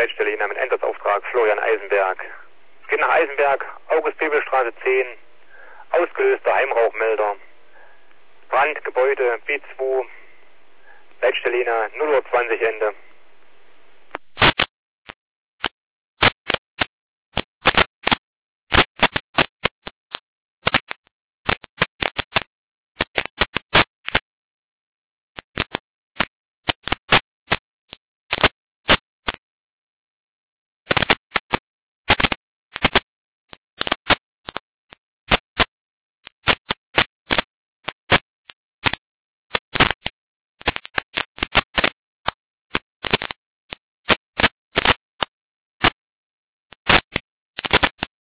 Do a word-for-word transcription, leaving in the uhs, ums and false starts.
Leitstelle mit Einsatzauftrag Florian Eisenberg. Geht nach Eisenberg, August-Bebel-Straße zehn, ausgelöster Heimrauchmelder. Brand, Gebäude, B zwei, Leitstelle null Uhr zwanzig Ende.